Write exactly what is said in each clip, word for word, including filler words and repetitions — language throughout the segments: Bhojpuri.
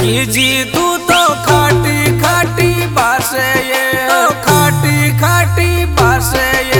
सगी जी तू तो खाटी खाटी बासे ये, तो खाटी खाटी बासे ये।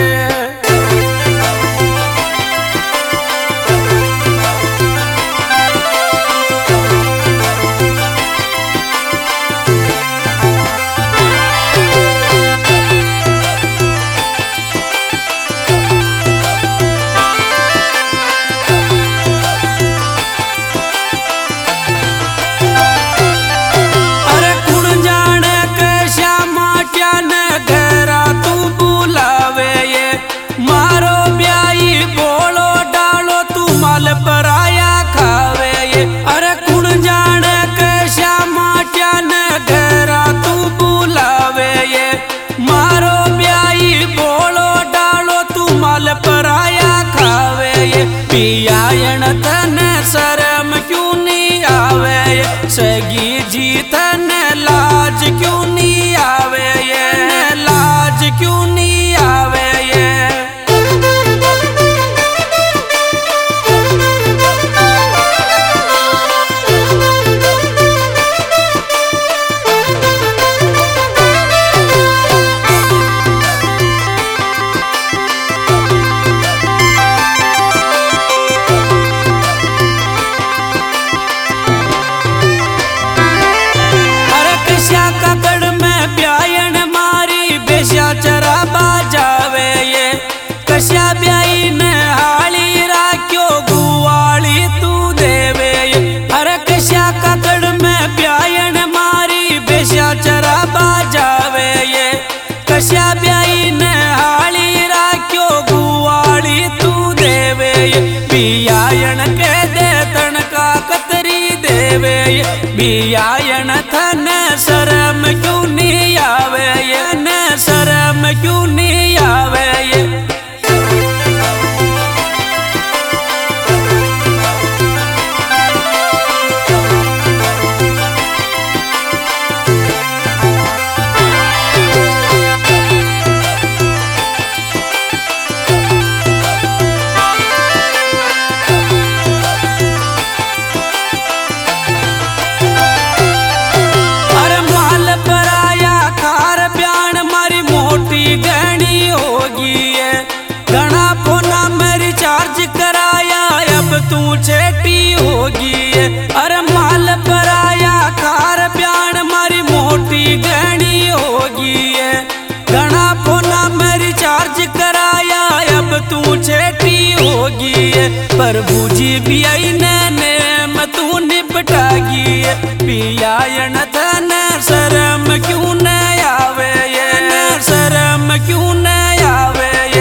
पराया खावे ये, अरे कुण जाने के श्यामा ट्यान घेरा तू बुलावे ये। मारो ब्याई बोलो डालो तू माल पराया खावे ये। पियायण तने शर्म क्यों नहीं आवे ये, सगी जी तने लाज क्यों नहीं आवे ये, लाज क्यों नहीं आवे ये। चरा बाजावे ये, कश्या ब्याई ने हाली राख्यो गुवाली तू देवे ये। अरे कश्या काकड़ में ब्यायन मारी बेश्या चरा बाजावे ये। कश्या ब्याई ने हाली राख्यो गुवाली तू देवे ये। बियायन के दे तणका कतरी देवे ये। बियायन थन शर्म क्यों नहीं आवे ये, न शर्म क्यों नहीं आवे ये। गणी होगी है घना फोना में रिचार्ज कराया, अब तू छेटी होगी है। अरे माल पराया खार प्याण मारी मोटी गणी होगी है। घना फोना में रिचार्ज कराया, अब तू छेटी होगी है। प्रभु जी भी आई नेम तू निपटागी है। पियायन थन शर्म क्यों न आवे ये, शर्म क्यों न आवे ये।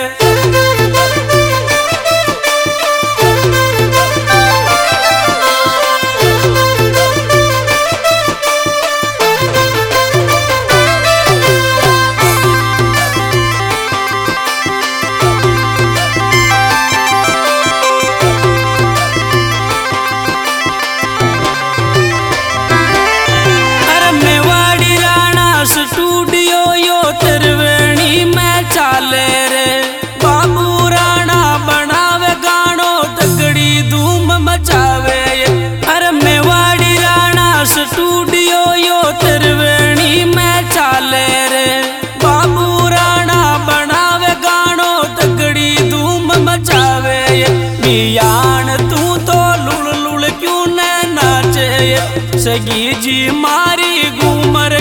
अरे मेवाड़ी राणा स्टूडियो यो त्रिवेणी में चाले रे। बाबू राणा बनावे गानो तगड़ी धूम मचावे ये। अरे मेवाड़ी राणा स्टूडियो यो त्रिवेणी में चाले रे। बाबू राणा बनावे गानो तगड़ी धूम मचावे ये। बियान तू तो लुड़ लुड़ क्यों न नाचे ये, सगी जी मारी घूमर